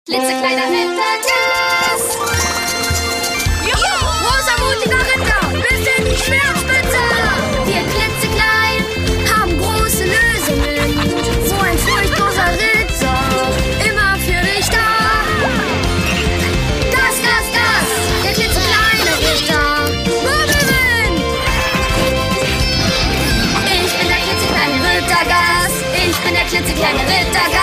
Klitzekleiner Rittergas. Juhu, rosamutiger Ritter, bis in die Schwertspitze. Wir klitzeklein haben große Lösungen. So ein furchtloser Ritter, immer für dich da. Gas, Gas, Gas, der klitzekleine Ritter. Wirbelwind. Ich bin der klitzekleine Rittergas. Ich bin der klitzekleine Rittergas.